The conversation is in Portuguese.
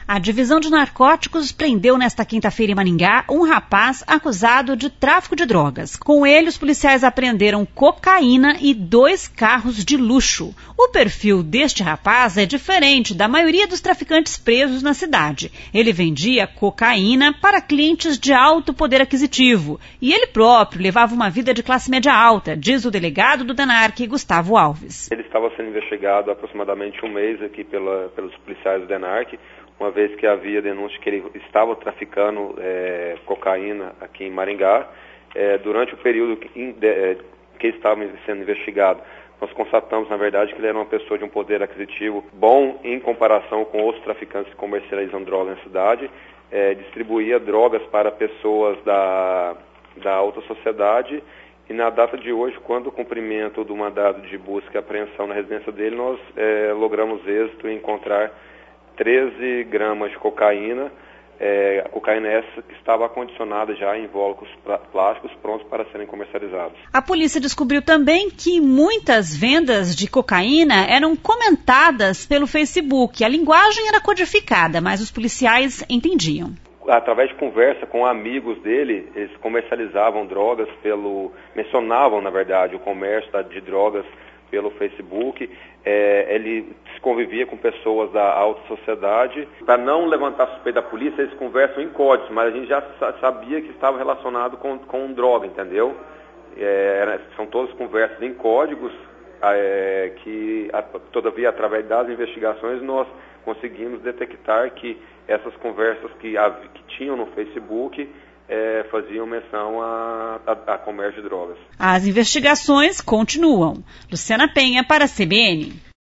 A divisão de narcóticos prendeu nesta quinta-feira em Maringá um rapaz acusado de tráfico de drogas. Com ele, os policiais apreenderam cocaína e 2 carros de luxo. O perfil deste rapaz é diferente da maioria dos traficantes presos na cidade. Ele vendia cocaína para clientes de alto poder aquisitivo e ele próprio levava uma vida de classe média alta, diz o delegado do DENARC, Gustavo Alves. Ele estava sendo investigado há aproximadamente um mês aqui pelos policiais do DENARC, uma vez que havia denúncia que ele estava traficando cocaína aqui em Maringá. Durante o período que ele estava sendo investigado, nós constatamos, na verdade, que ele era uma pessoa de um poder aquisitivo bom em comparação com outros traficantes que comercializam drogas na cidade, distribuía drogas para pessoas da alta sociedade. E na data de hoje, quando o cumprimento do mandado de busca e apreensão na residência dele, nós logramos êxito em encontrar 13 gramas de cocaína. A cocaína essa estava acondicionada já em invólucros plásticos prontos para serem comercializados. A polícia descobriu também que muitas vendas de cocaína eram comentadas pelo Facebook. A linguagem era codificada, mas os policiais entendiam. Através de conversa com amigos dele, eles comercializavam drogas mencionavam, na verdade, o comércio de drogas pelo Facebook. Ele se convivia com pessoas da alta sociedade. Para não levantar suspeita da polícia, eles conversam em códigos, mas a gente já sabia que estava relacionado com droga, entendeu? São todas conversas em códigos que, todavia, através das investigações, nós conseguimos detectar que essas conversas que tinham no Facebook faziam menção a comércio de drogas. As investigações continuam. Luciana Penha para a CBN.